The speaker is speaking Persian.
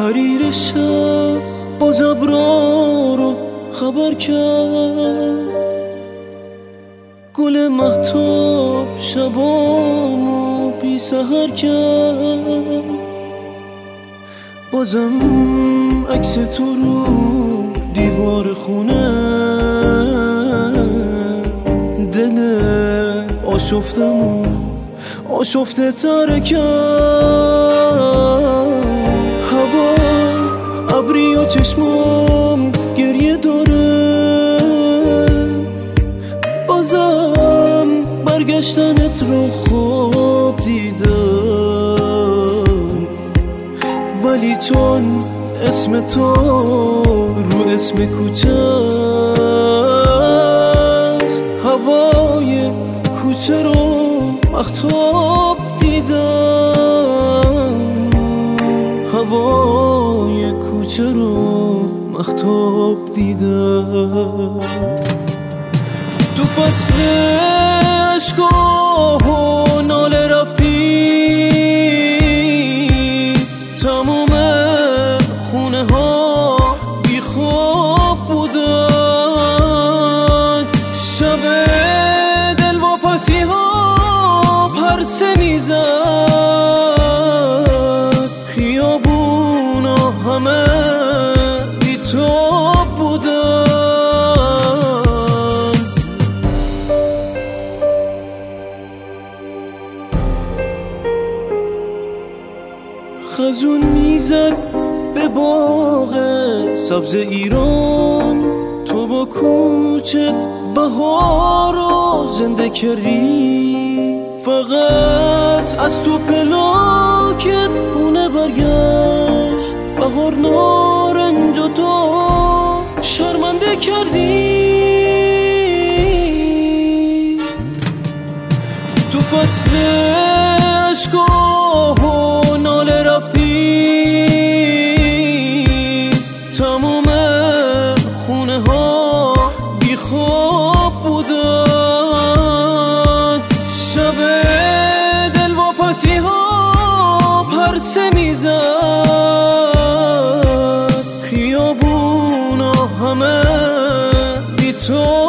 حریر شب باز ابرا رو خبر کرد، گل مهتاب شبامو بی سحر کرد. بازم عکس تو رو دیوار خونه دل آشفتمو آشفته تر کرد. هوا ابری و چشمام گریه داره، بازم برگشتنت رو خواب دیدم، ولی چون اسم تو رو اسم کوچه است، هوای کوچه رو مهتاب دیدم، هوای کوچه رو مهتاب دیدم. تو فصل عشقا و ناله رفتی، تموم خونه ها بی خواب بودن. شب دل واپسی ها پرسه میزد، خیابونا همه بی تو بودن. خزون میزد به باغ سبز ایران، تو با کوچت بهار رو زنده کردی. فقط از تو پلاکت خونه برگشت، بهار نارنج و تو شرمنده کردی. تو فصل عشقا و ناله رفتی، تموم خونه ها بی خواب بودن. شب دل واپسی ها پرسه میزد، خیابونا همه بی تو